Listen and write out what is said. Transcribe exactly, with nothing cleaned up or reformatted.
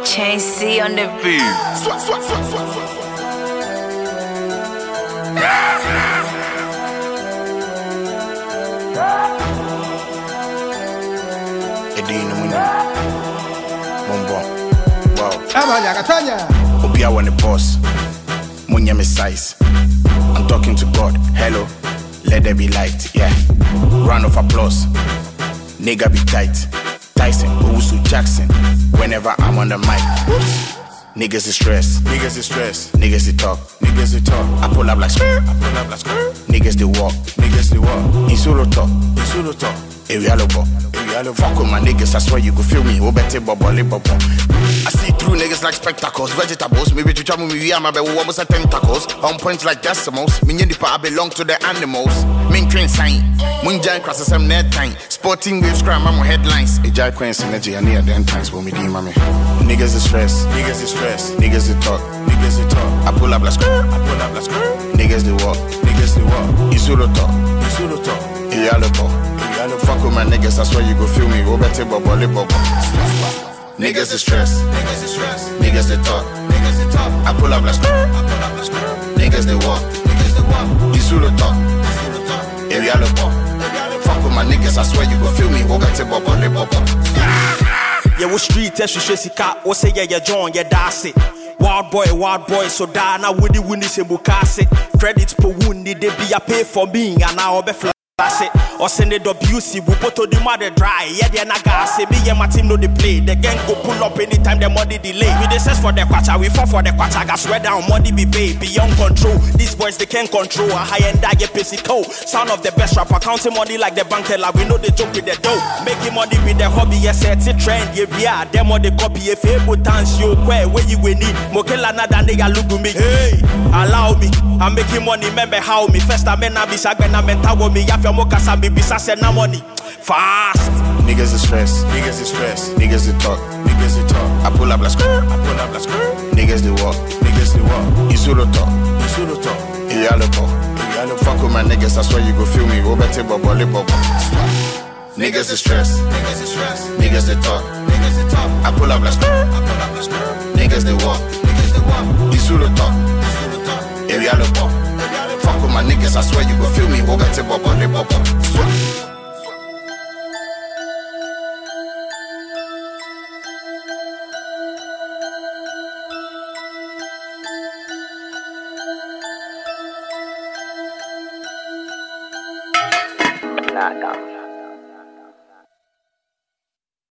Chain C on the beat. Swat, swat, swat, swat, swat. Edina Munya. Bombo. Wow. Katanya, Katanya. Obia when the boss. Munya me size. I'm talking to God. Hello. Let there be light. Yeah. Round of applause. Nigga be tight. Tyson, Owusu Jackson. Whenever I'm on the mic. Oops. Niggas is stress. Niggas is stress. Niggas they talk. Niggas they talk. I pull up like skirt. I pull up like skirt. Niggas they walk. Niggas they walk. Insuro talk. Insuro talk. Erialobo. Erialobo. Fuck with my niggas. I swear you could feel me. Obete bobo libobo. I see through niggas like spectacles. Vegetables. Maybe you travel me. I'm about almost a tentacles. On points like decimals. Minyan the I belong to the animals. Main train sign. Munjan crosses some net time. Sporting waves scram. I'm on headlines. A giant queen synergy. I need a damn times. But me deem mommy. Niggas is stress. Niggas is stress. Niggas they talk. Niggas they talk. I pull up like skirt. I pull up like skirt. Niggas they walk. Niggas they walk. Isuro talk. Isuro talk. Iyalobo. Iyalobo. Fuck with my niggas. I swear you go feel me. Obete bobo libobo. Niggas is stress. Niggas is stress. Niggas they talk. Niggas they talk. I pull up like skirt. I pull up like skirt. Niggas they walk. Niggas they walk. Isuro talk. Isuro talk. Iyalobo. Fuck with my niggas. I swear you go feel me. Obete bobo libobo. Yeah, we street test you sika. We say yeah, yeah, John, yeah, that's it. Wild boy, wild boy, so da na woody windy se bukase. Credit per wound, they be a pay for me, and now be flash it. Or send it W C, we put to the mother dry. Yeah, they na gas, me and my team know they play. The gang go pull up anytime the money delay. We dey search for the quacha, we fall for the quacha. Gas swear down, money be paid beyond control. These boys they can't control. A high end I get pissy toe. Sound of the best rapper, counting money like the bank teller. We know they joke with the dough. Making money with the hobby, yes, it's a trend. Yeah, yeah, them all they copy. If you able dance, you where where you will need. Mokela nada nigga look to me. Hey, allow me. I'm making money, remember how me. First I mean I be sagben, I mental me. Yafia mokasa me bisa send na money. Fast. Niggas is stress. Niggas is stress. Niggas they talk. Niggas they talk. I pull up like skirt. I pull up like skirt. Niggas they walk. Niggas they walk. Isuro talk. Isuro talk. Iyalobo. Iyalobo. Fuck with my niggas. I swear you go feel me. Obete bobo libobo. Niggas is stress. Niggas is stress. Niggas they talk. Niggas they talk. I pull up like skirt. I pull up like skirt. Niggas they walk. Niggas they walk. Isuro talk. Isuro talk. Iyalobo. Fuck with my niggas. I swear you go feel me. Obete bobo libobo. Nada.